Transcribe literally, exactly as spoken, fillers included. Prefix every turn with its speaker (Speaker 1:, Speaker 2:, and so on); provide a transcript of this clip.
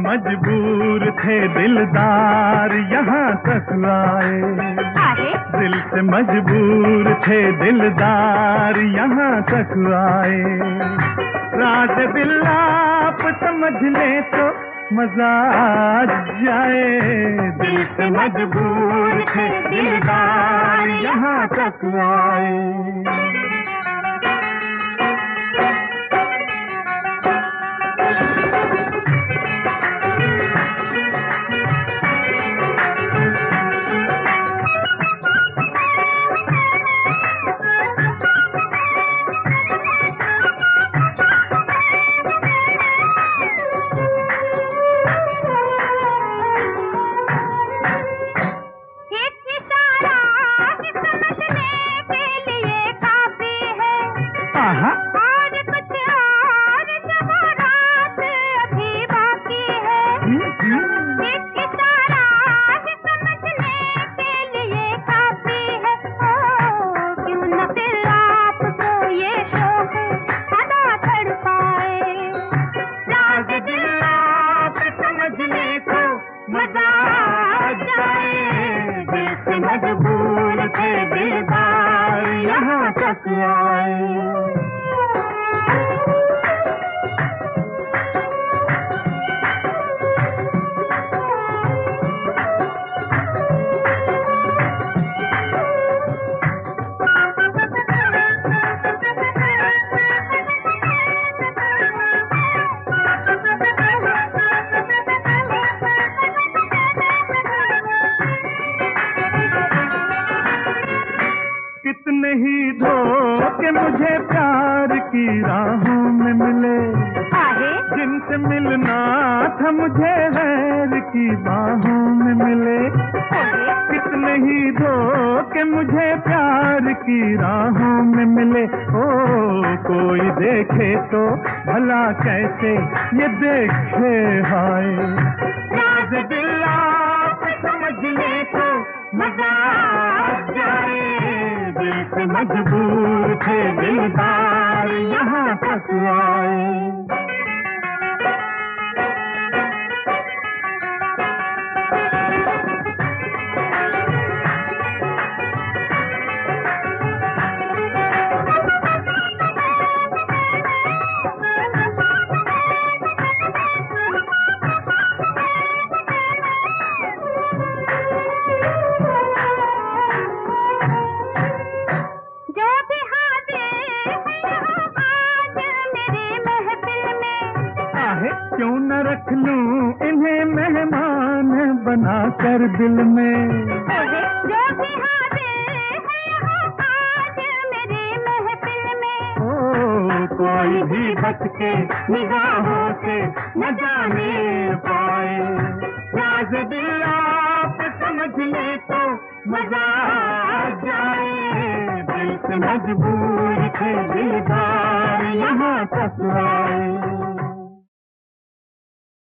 Speaker 1: मजबूर थे दिलदार यहाँ तक आए। दिल से मजबूर थे दिलदार यहाँ तक आए। राज दिल आप समझ ले तो मजा आ जाए। दिल से मजबूर थे दिलदार यहाँ तक आए।
Speaker 2: और कुछ और जवारात अभी बाकी है। एक इशारा ही समझने के लिए काफी है। ओ क्यों न फिर आपको ये शौक अदा कर पाए।
Speaker 1: राज दिल आप समझ ले तो मजा आ जाए। दिल से मजबूर थे दिलदार यहाँ तक आए। कितने ही धोखे मुझे प्यार की राहों में मिले। जिनसे मिलना था मुझे गैर की बाहों में मिले। कितने ही धोखे मुझे प्यार की राहों में मिले। ओ कोई देखे तो भला कैसे ये देखे हाय। राज दिल आप समझ ले तो मजा आ जाए। दिल से मजबूर थे दिलदार यहाँ तक आए। क्यों न रख लूं इन्हें मेहमान बना कर दिल में।
Speaker 2: जो भी हाजिर है आज मेरी महफिल में।
Speaker 1: ओ कोई भी बच के निगाहों से न जाने पाए। राज दिल आप समझ ले तो मजा आ जाए। दिल से मजबूर थे दिलदार यहाँ तक आए।